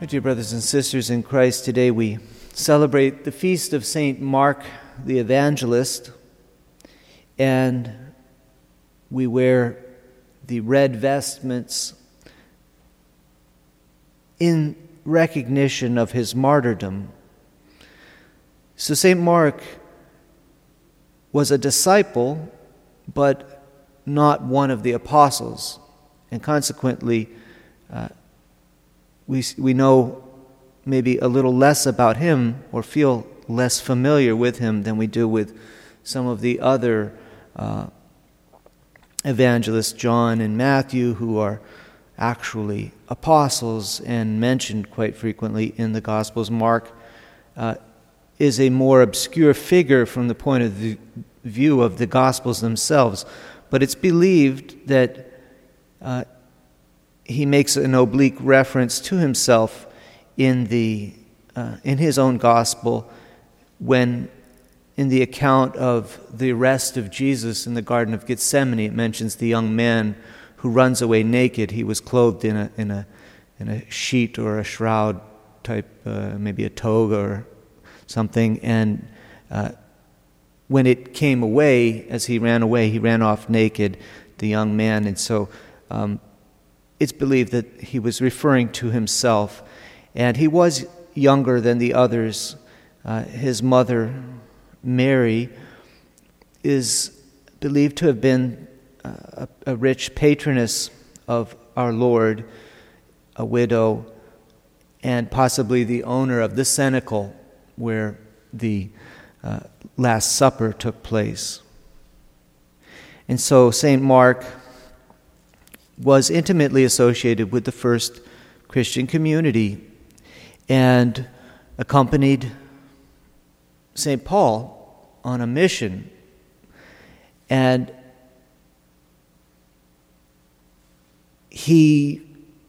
Dear brothers and sisters in Christ, today we celebrate the feast of St. Mark the Evangelist, and we wear the red vestments in recognition of his martyrdom. So St. Mark was a disciple, but not one of the apostles, and consequently we know maybe a little less about him or feel less familiar with him than we do with some of the other evangelists, John and Matthew, who are actually apostles and mentioned quite frequently in the Gospels. Mark is a more obscure figure from the point of view of the Gospels themselves, but it's believed that he makes an oblique reference to himself in his own Gospel when, in the account of the arrest of Jesus in the Garden of Gethsemane, it mentions the young man who runs away naked. He was clothed in a sheet or a shroud type, maybe a toga or something, and when it came away, as he ran away, he ran off naked, the young man, and so it's believed that he was referring to himself, and he was younger than the others. His mother, Mary, is believed to have been a rich patroness of our Lord, a widow, and possibly the owner of the cenacle where the Last Supper took place. And so St. Mark was intimately associated with the first Christian community and accompanied St. Paul on a mission. And he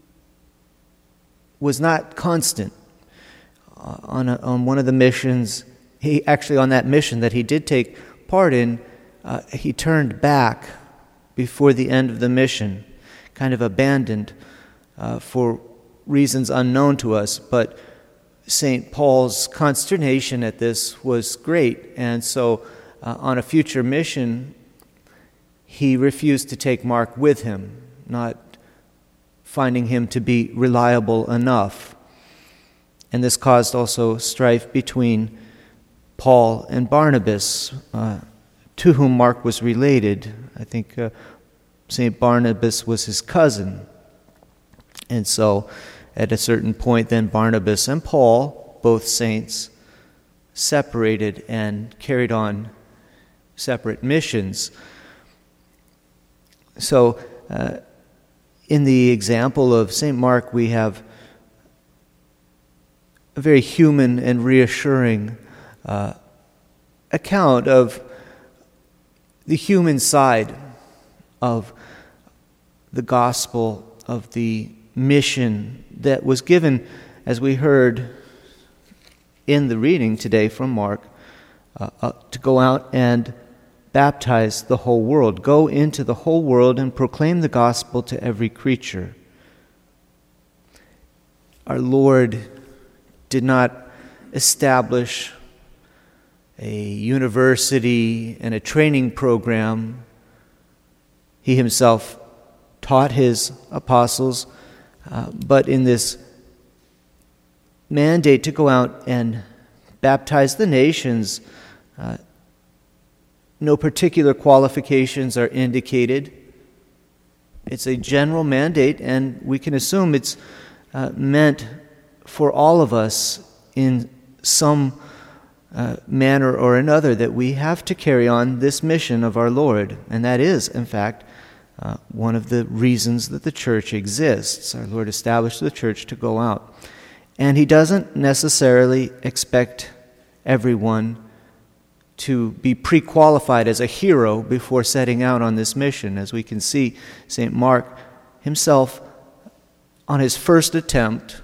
was not constant on one of the missions. He actually, on that mission that he did take part in, he turned back before the end of the mission, kind of abandoned for reasons unknown to us. But St. Paul's consternation at this was great, and so on a future mission, he refused to take Mark with him, not finding him to be reliable enough. And this caused also strife between Paul and Barnabas, to whom Mark was related. I think St. Barnabas was his cousin. And so at a certain point, then Barnabas and Paul, both saints, separated and carried on separate missions. So in the example of St. Mark, we have a very human and reassuring account of the human side of the gospel, of the mission that was given, as we heard in the reading today from Mark, to go out and baptize the whole world. Go into the whole world and proclaim the gospel to every creature. Our Lord did not establish a university and a training program. He himself taught his apostles, but in this mandate to go out and baptize the nations, no particular qualifications are indicated. It's a general mandate, and we can assume it's meant for all of us in some manner or another, that we have to carry on this mission of our Lord. And that is, in fact, one of the reasons that the church exists. Our Lord established the church to go out. And he doesn't necessarily expect everyone to be pre-qualified as a hero before setting out on this mission. As we can see, St. Mark himself, on his first attempt,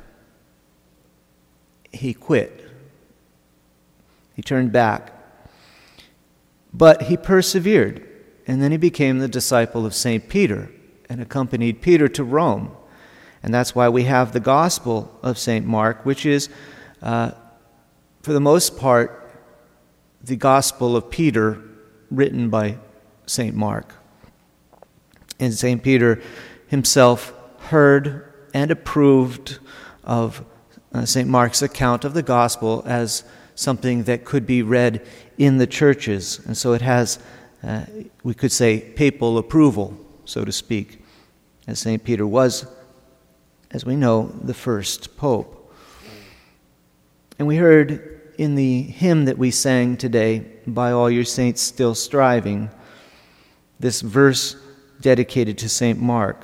he quit. He turned back. But he persevered, and then he became the disciple of St. Peter and accompanied Peter to Rome. And that's why we have the Gospel of St. Mark, which is, for the most part, the Gospel of Peter written by St. Mark. And St. Peter himself heard and approved of St. Mark's account of the Gospel as something that could be read in the churches. And so it has, we could say, papal approval, so to speak, as St. Peter was, as we know, the first pope. And we heard in the hymn that we sang today, "By All Your Saints Still Striving," this verse dedicated to St. Mark.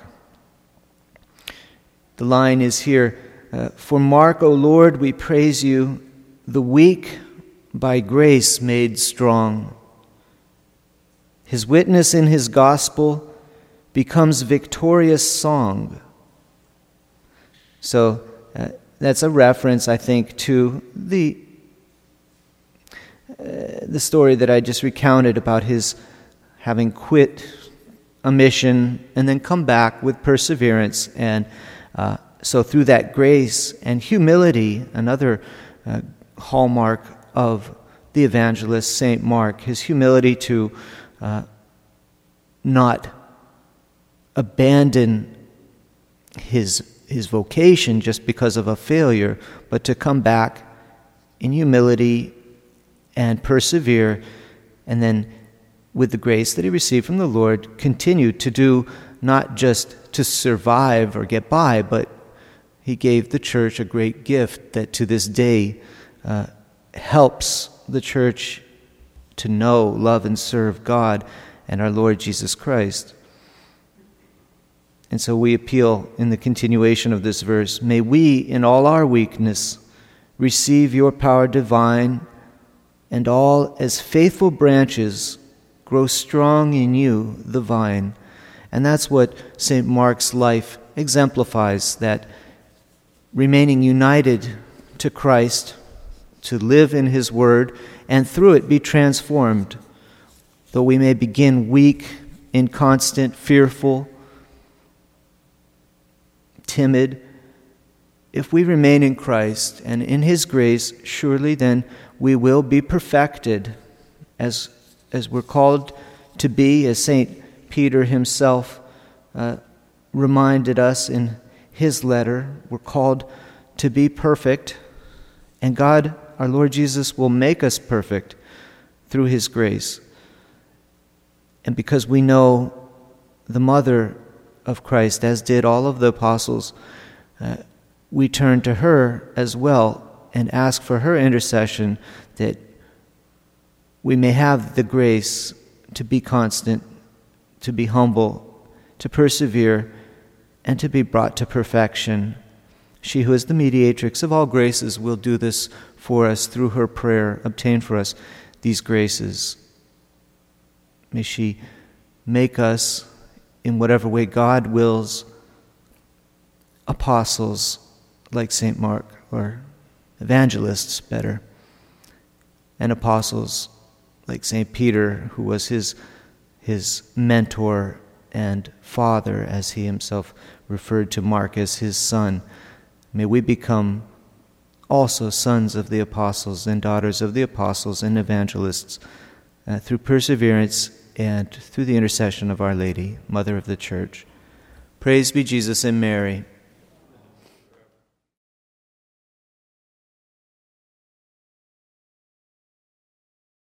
The line is here, "For Mark, O Lord, we praise you, the weak by grace made strong. His witness in his gospel becomes victorious song." So that's a reference, I think, to the story that I just recounted about his having quit a mission and then come back with perseverance. And so through that grace and humility, another hallmark of the evangelist St. Mark, his humility to not abandon his vocation just because of a failure, but to come back in humility and persevere, and then with the grace that he received from the Lord, continue to do, not just to survive or get by, but he gave the church a great gift that to this day helps the church to know, love, and serve God and our Lord Jesus Christ. And so we appeal in the continuation of this verse, "May we, in all our weakness, receive your power divine, and all as faithful branches grow strong in you, the vine." And that's what St. Mark's life exemplifies, that remaining united to Christ, to live in his word, and through it be transformed. Though we may begin weak, inconstant, fearful, timid, if we remain in Christ and in his grace, surely then we will be perfected as we're called to be, as St. Peter himself reminded us in his letter. We're called to be perfect, and God, our Lord Jesus, will make us perfect through his grace. And because we know the mother of Christ, as did all of the apostles, we turn to her as well and ask for her intercession, that we may have the grace to be constant, to be humble, to persevere, and to be brought to perfection. She who is the mediatrix of all graces will do this for us through her prayer, obtain for us these graces. May she make us, in whatever way God wills, apostles like St. Mark, or evangelists better, and apostles like St. Peter, who was his mentor and father, as he himself referred to Mark as his son. May we become also sons of the apostles and daughters of the apostles and evangelists through perseverance and through the intercession of Our Lady, Mother of the Church. Praise be Jesus and Mary.